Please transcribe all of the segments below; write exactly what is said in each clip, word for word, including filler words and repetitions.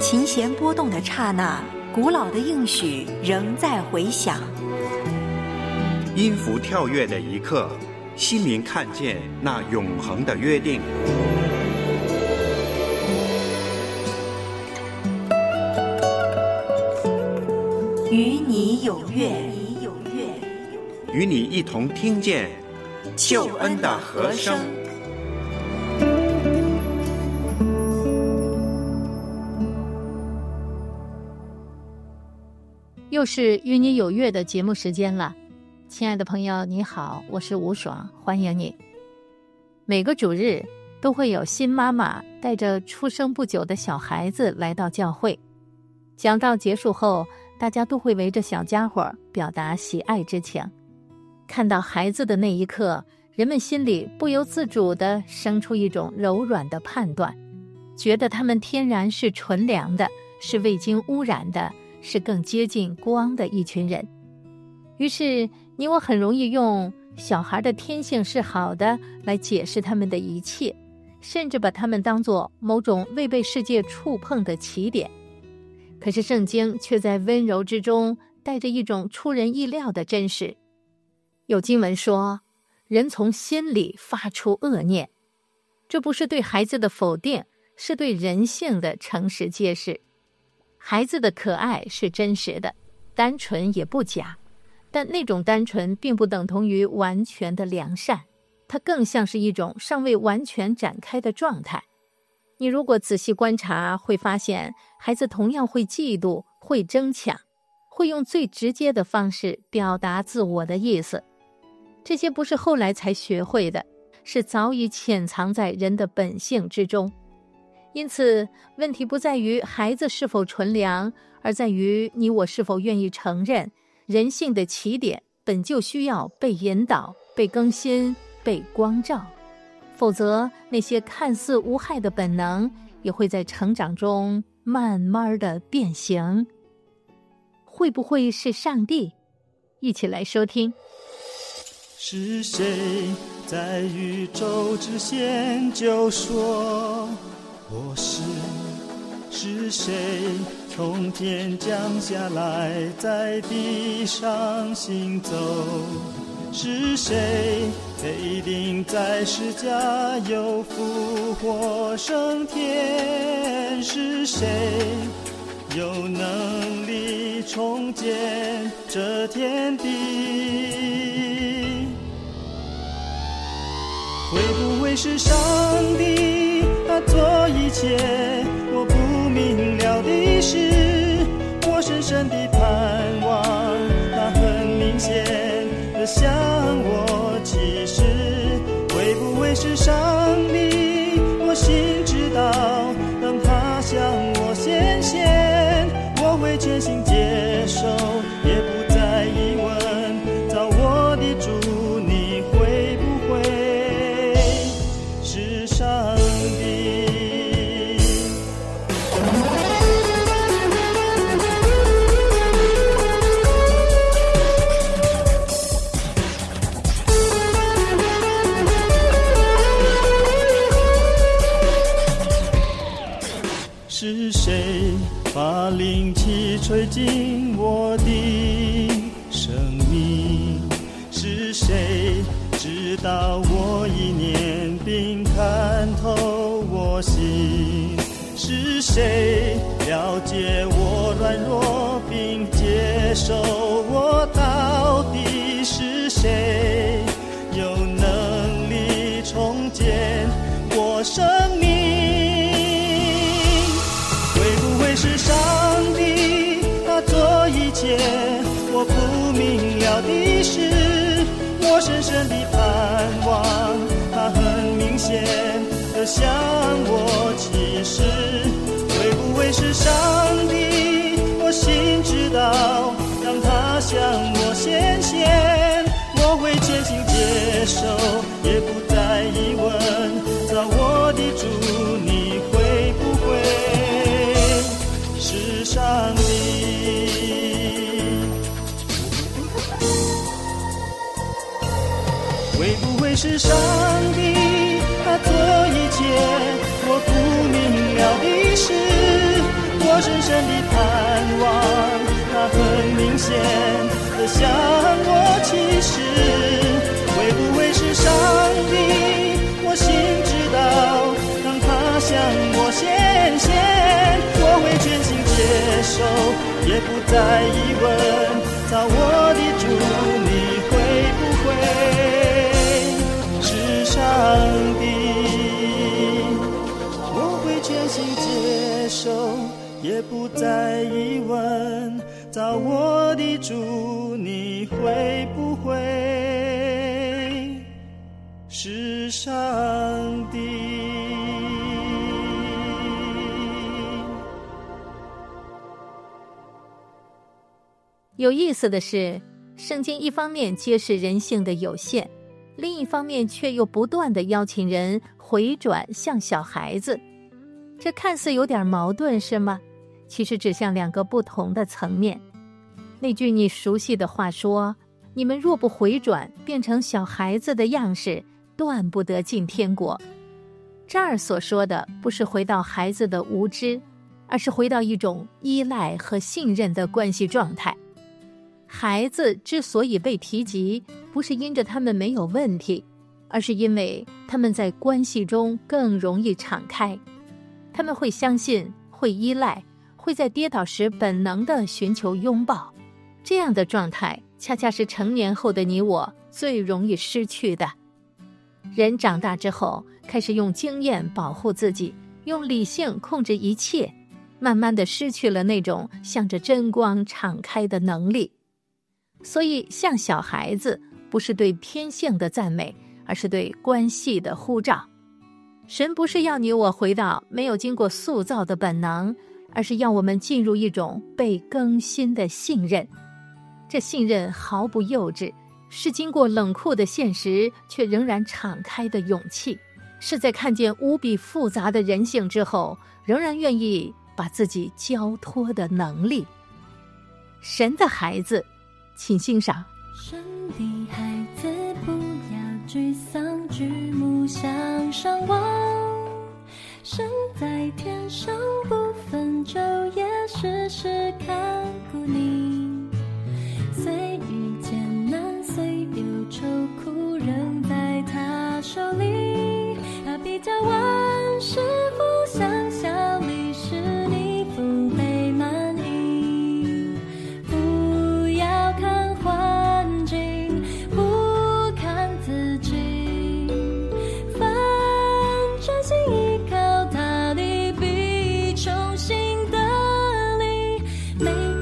琴弦拨动的刹那，古老的应许仍在回响。 音符跳跃的一刻，心灵看见那永恒的约定。 与你有约， 与你一同听见救恩的和声。 又是与你有约的节目时间了，亲爱的朋友你好，我是吴爽，欢迎你。每个主日都会有新妈妈带着出生不久的小孩子来到教会，讲道结束后，大家都会围着小家伙表达喜爱之情。看到孩子的那一刻，人们心里不由自主地生出一种柔软的判断，觉得他们天然是纯良的，是未经污染的，是更接近光的一群人。于是你我很容易用小孩的天性是好的来解释他们的一切，甚至把他们当作某种未被世界触碰的起点。可是圣经却在温柔之中带着一种出人意料的真实。有经文说，人从心里发出恶念，这不是对孩子的否定，是对人性的诚实揭示。孩子的可爱是真实的，单纯也不假，但那种单纯并不等同于完全的良善，它更像是一种尚未完全展开的状态。你如果仔细观察，会发现孩子同样会嫉妒，会争抢，会用最直接的方式表达自我的意思。这些不是后来才学会的，是早已潜藏在人的本性之中。因此，问题不在于孩子是否纯良，而在于你我是否愿意承认，人性的起点本就需要被引导、被更新、被光照。否则，那些看似无害的本能，也会在成长中慢慢的变形。会不会是上帝？一起来收听。 是谁在宇宙之先就说我是？是谁从天降下来在地上行走？是谁被钉在十架又复活升天？是谁有能力重建这天地？会不会是上帝他做一切我不明了的事？我深深的盼望他很明显的向我启示。会不会是上帝我心知道，当他向我显现，我会全心接受，也不再疑问，造我的主你会不会是上帝？是谁把灵气吹进我的生命？是谁知道我意念并看透我心？是谁了解我软弱并接受我到底？是谁有能力重建我生命？是上帝他做一切我不明了的事，我深深的盼望他很明显的向我启示。会不会是上帝我心知道，当他向我显现，我会全心接受，也不再疑问，造我的主你会不会是上帝？会不会是上帝他做一切我不明了的事？我我深深的盼望，它很明显的向我启示，会不会是上帝？我心知道，当他向我显现，我会全心接受，也不再疑问，造我的主，你会不会是上帝？我会全心接受，也不再疑问，造我的主，你会不会是上帝？ 有意思的是，圣经一方面揭示人性的有限，另一方面却又不断地邀请人回转向小孩子。这看似有点矛盾，是吗？其实指向两个不同的层面。那句你熟悉的话说，你们若不回转，变成小孩子的样式，断不得进天国。这儿所说的不是回到孩子的无知，而是回到一种依赖和信任的关系状态。孩子之所以被提及，不是因着他们没有问题，而是因为他们在关系中更容易敞开。他们会相信，会依赖，会在跌倒时本能地寻求拥抱。这样的状态恰恰是成年后的你我最容易失去的。人长大之后，开始用经验保护自己，用理性控制一切，慢慢地失去了那种向着真光敞开的能力。所以像小孩子，不是对偏性的赞美，而是对关系的呼召。神不是要你我回到没有经过塑造的本能，而是要我们进入一种被更新的信任。这信任毫不幼稚，是经过冷酷的现实却仍然敞开的勇气，是在看见无比复杂的人性之后，仍然愿意把自己交托的能力。神的孩子，请欣赏。 神的孩子，不要沮丧，举目向上望。神在天上不分昼夜，时时看顾你。虽遇艰难，虽有愁苦，仍在他手里。他必叫万事互相效力，使你福杯满溢。不要看环境，不看自己，凡专心依靠他的，必重新得力。每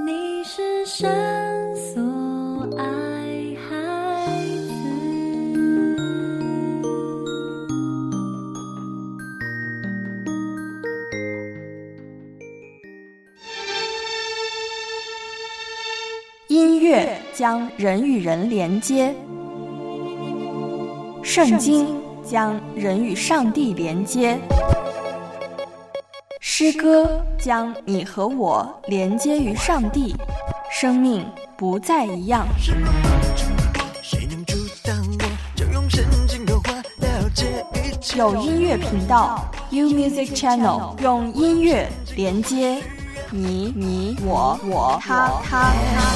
你是神所爱孩子。 音乐将人与人连接，圣经将人与上帝连接，诗歌将你和我连接于上帝，生命不再一样。 谁能阻挡我？就用神经的话了解一切。 有音乐频道 U Music Channel， 用音乐连接你、你、我、我、他、他、他。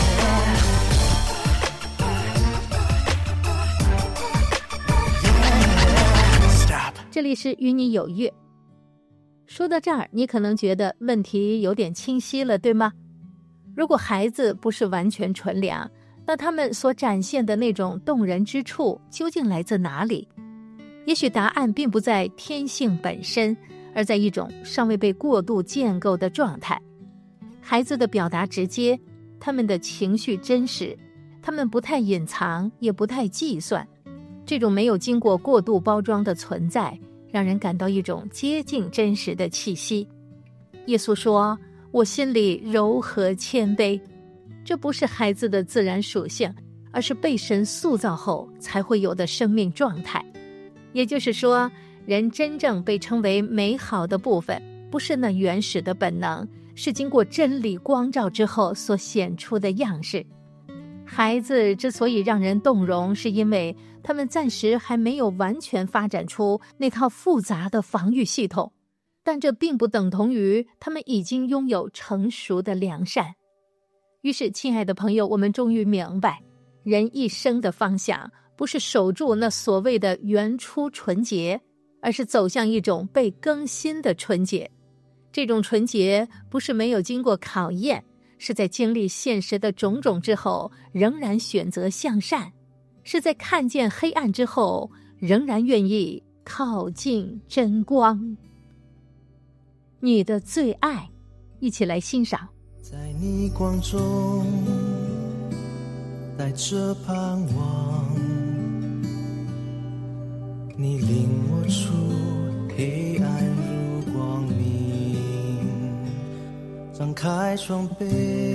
这里是与你有约。说到这儿，你可能觉得问题有点清晰了，对吗？如果孩子不是完全纯良，那他们所展现的那种动人之处究竟来自哪里？也许答案并不在天性本身，而在一种尚未被过度建构的状态。孩子的表达直接，他们的情绪真实，他们不太隐藏，也不太计算。这种没有经过过度包装的存在，让人感到一种接近真实的气息。耶稣说，我心里柔和谦卑，这不是孩子的自然属性，而是被神塑造后才会有的生命状态。也就是说，人真正被称为美好的部分，不是那原始的本能，是经过真理光照之后所显出的样式。孩子之所以让人动容，是因为他们暂时还没有完全发展出那套复杂的防御系统，但这并不等同于他们已经拥有成熟的良善。于是，亲爱的朋友，我们终于明白，人一生的方向不是守住那所谓的原初纯洁，而是走向一种被更新的纯洁。这种纯洁不是没有经过考验，是在经历现实的种种之后仍然选择向善，是在看见黑暗之后仍然愿意靠近真光。你的最爱，一起来欣赏。 在逆光中带着盼望，你领我出黑暗入光明，张开双臂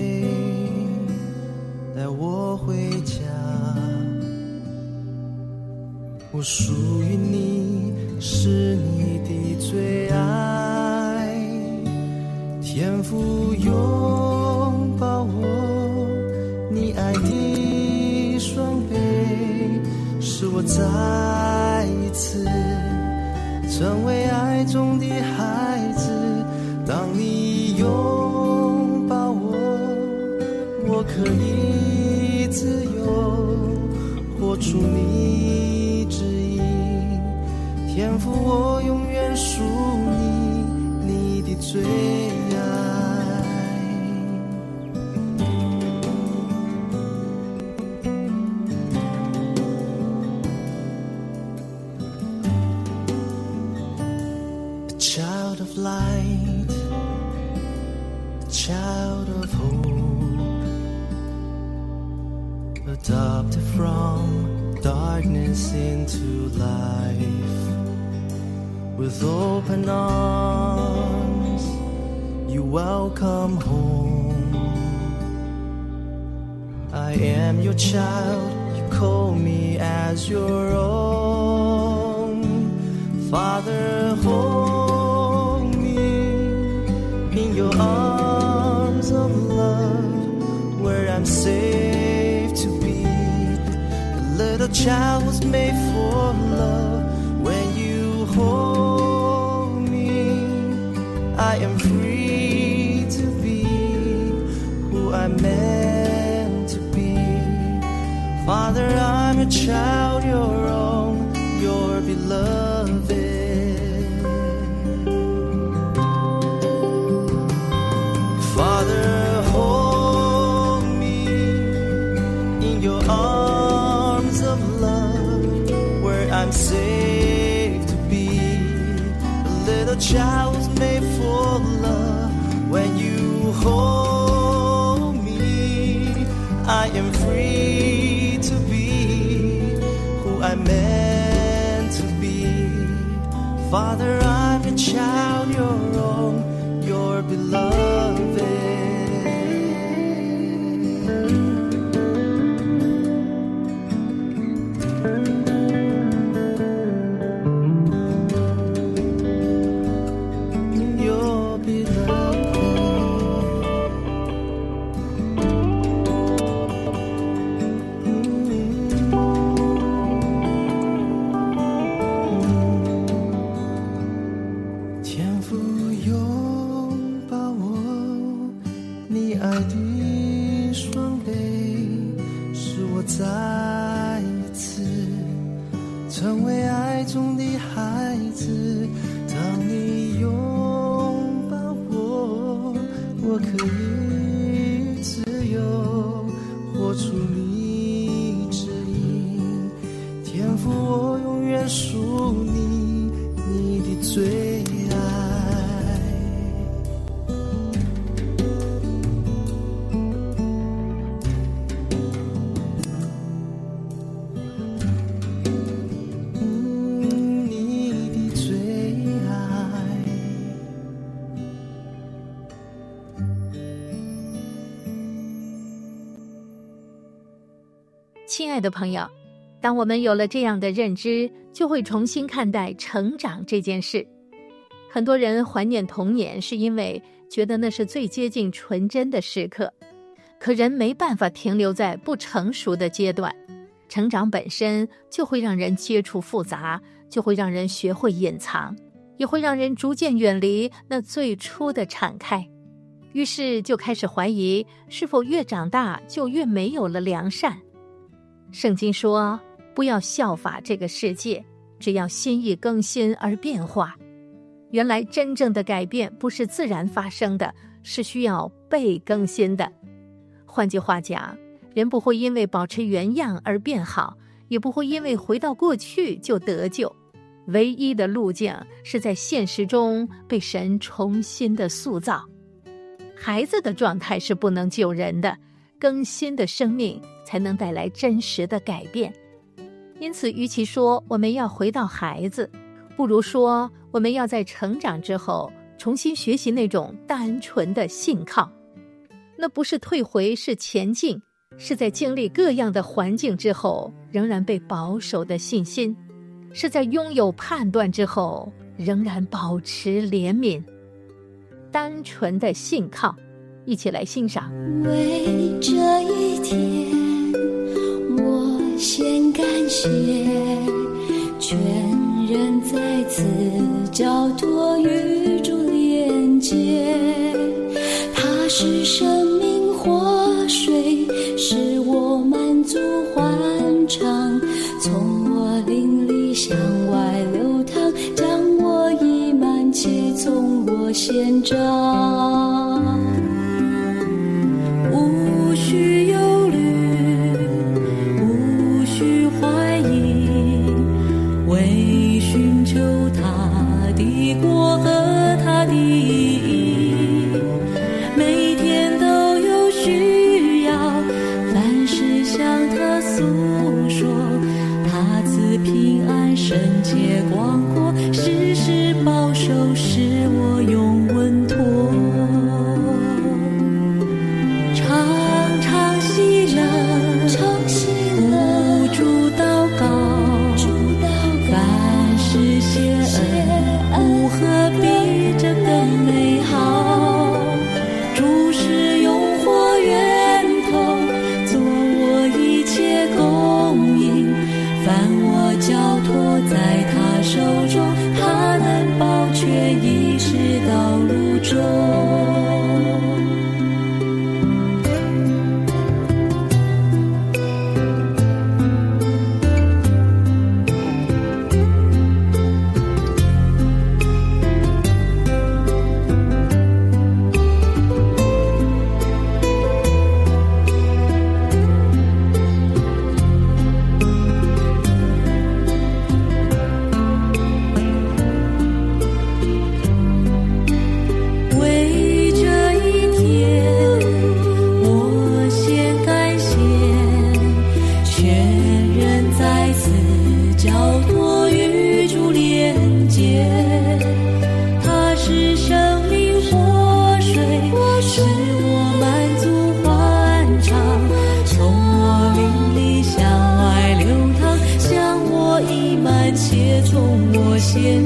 带我回家。我属于你，是你的最爱，天父拥抱我，你爱的双臂，使我再一次成为爱中的孩子。当你拥抱我，我可以自由活出你旨意，天父我永远属你，你的最爱。A child of light, a child of hope, adopted from darkness into life. With open arms, you welcome home. I am your child, you call me as your own. Father, hold me in your arms of love, where I'm safe to be. A little child was made for love. When you hold me, I am free to be who I'm meant to be. Father, I'm your child, your own, your beloved. Father, hold me in your arms of love, where I'm safe to be. A little child was made for love. When you hold me, I am free to be who I meant to be. Father, I'm a child, your own, your beloved. Your beloved. 天父拥抱我，你爱的双臂，使我再一次成为爱中的孩子。当你拥抱我，我可以自由活出你指引。天父，我永远属你，你的最亲爱的朋友，当我们有了这样的认知，就会重新看待成长这件事。很多人怀念童年，是因为觉得那是最接近纯真的时刻。可人没办法停留在不成熟的阶段，成长本身就会让人接触复杂，就会让人学会隐藏，也会让人逐渐远离那最初的敞开。于是就开始怀疑，是否越长大就越没有了良善。圣经说，不要效法这个世界，只要心意更新而变化。原来真正的改变不是自然发生的，是需要被更新的。换句话讲，人不会因为保持原样而变好，也不会因为回到过去就得救。唯一的路径是在现实中被神重新的塑造。孩子的状态是不能救人的，更新的生命才能带来真实的改变。因此，与其说我们要回到孩子，不如说我们要在成长之后重新学习那种单纯的信靠。那不是退回，是前进，是在经历各样的环境之后仍然被保守的信心，是在拥有判断之后仍然保持怜悯。单纯的信靠，一起来欣赏。 为这一天我先感谢，全人在此交托与主连接。它是生命活水，使我满足欢畅，从我灵里向外流淌，将我溢满且从我先长。无需忧虑，无需怀疑，为寻求他的国和他的义，每天都有需要，凡事向他诉说，他赐平安圣洁广阔，时时保守，使我永稳妥。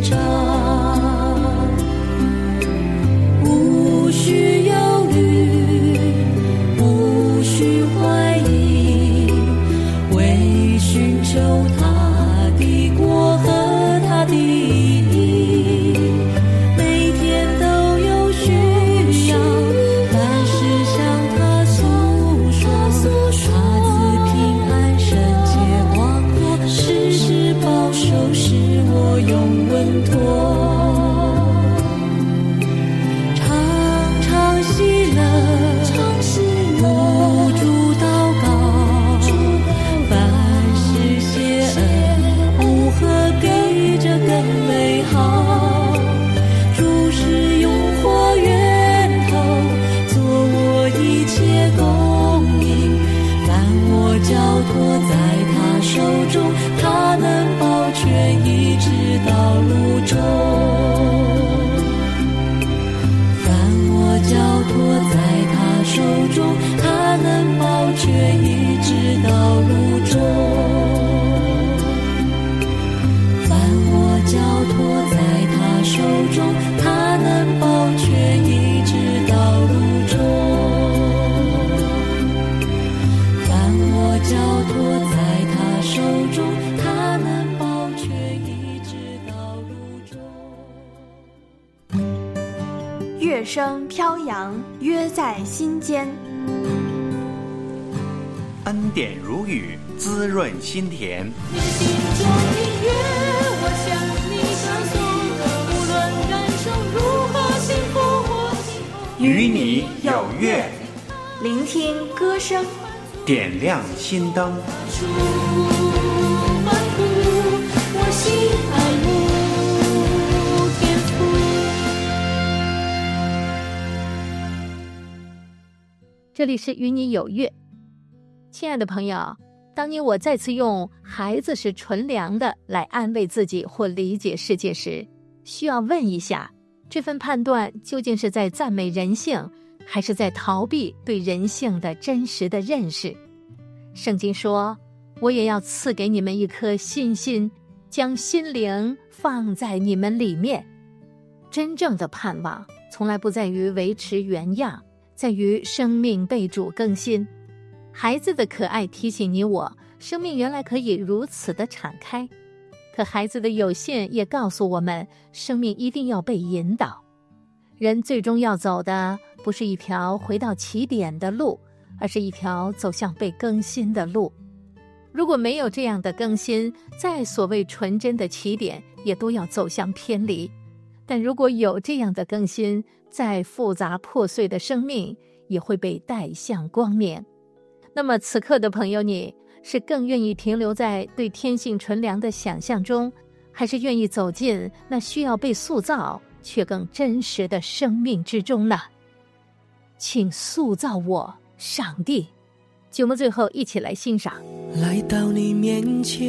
长，无需忧虑，无需怀疑，唯寻求他的国和他的义，每天都有需要，凡事向他诉说，他赐平安，圣洁广阔，时时保守，使我永稳妥。常常喜乐，不住祷告，凡事谢恩，无何比这更美好。主是用火源头，做我一切供应，凡我交托在他手中，他能保全一直到路中。凡我交托在他手中，他能保全一直到路中。凡我交托在他手中，他能保全一直到路中。凡我交托在他手中，他能保全一直到路中。 乐声飘扬，约在心间。 恩典如雨，滋润心田。 你心中音乐，我向你唱颂，无论感受如何幸福或幸福， 与你有约， 聆听歌声， 点亮心灯。 出欢呼，我心爱慕天父。 这里是与你有约。亲爱的朋友，当你我再次用孩子是纯良的来安慰自己或理解世界时，需要问一下，这份判断究竟是在赞美人性，还是在逃避对人性的真实的认识？圣经说，我也要赐给你们一颗信心，将心灵放在你们里面。真正的盼望从来不在于维持原样，在于生命被主更新。孩子的可爱提醒你我，生命原来可以如此的敞开。可孩子的有限也告诉我们，生命一定要被引导。人最终要走的不是一条回到起点的路，而是一条走向被更新的路。如果没有这样的更新，再所谓纯真的起点也都要走向偏离。但如果有这样的更新，再复杂破碎的生命也会被带向光明。那么此刻的朋友，你是更愿意停留在对天性纯良的想象中，还是愿意走进那需要被塑造却更真实的生命之中呢？请塑造我，上帝。节目最后一起来欣赏。 来到你面前，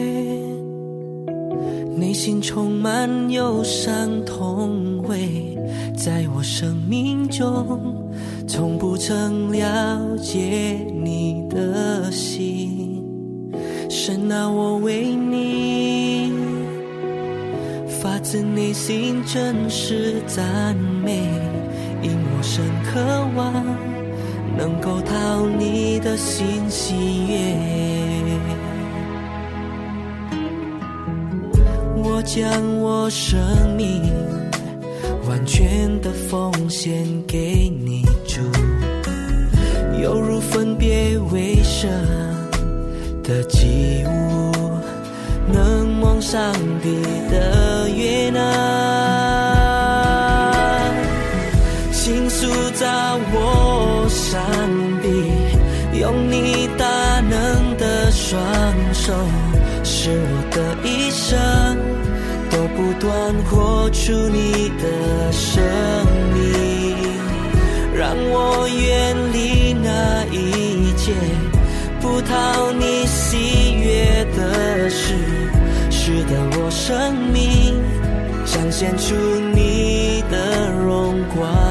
内心充满忧伤痛悔，在我生命中从不曾了解你的心。神啊，我为你发自内心真实赞美，因我深渴望能够讨你的心喜悦。我将我生命完全的奉献给你主，犹如分别为圣的祭物，能蒙上帝的悦纳。请塑造我，上帝，用你大能的双手，使我的一生都不断活出你的生命，让我远离那一切不讨你喜悦的事，使得我生命彰显出你的荣光。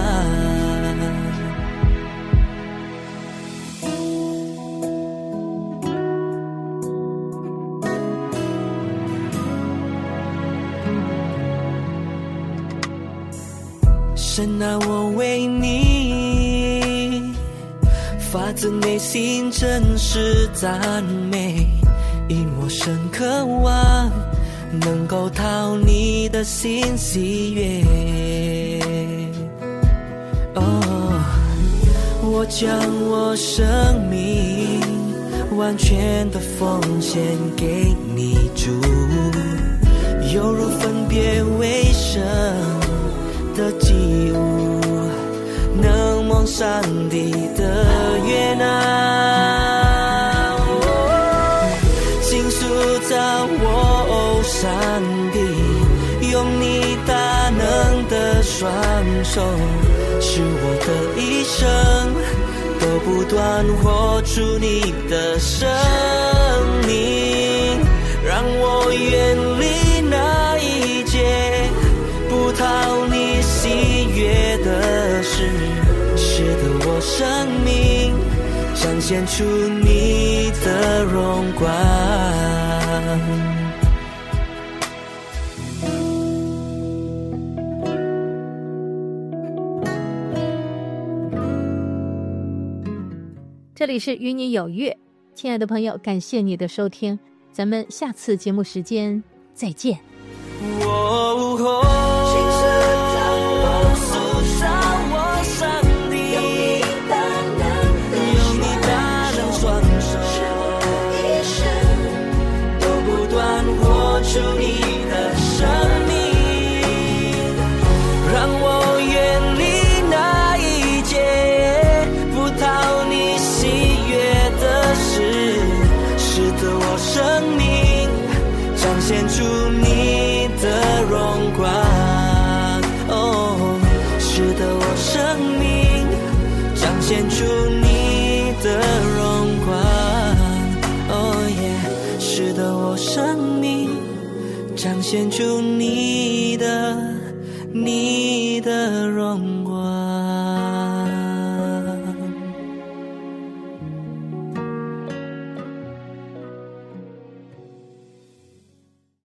神啊，我为你发自内心真实赞美，因我深渴望能够讨你的心喜悦。哦，我将我生命完全的奉献给你主，犹如分别为圣的祭物，能蒙上帝的悦纳。请塑造我，上帝，用你大能的双手，使我的一生都不断活出你的生命，让我远离那一切不讨你喜悦的事，使得我生命彰显出你的荣光。 这里是与你有约，亲爱的朋友，感谢你的收听，咱们下次节目时间再见。 哦哦，请神将我塑造我上帝，用你大能，用你大能双手，使我的一生都不断活出你的生命，让我远离那一切不讨你喜悦的事，使得我生命彰显出你的荣光。哦，使得我生命彰显出你的荣光。哦耶，使得我生命彰显出你的你的荣光。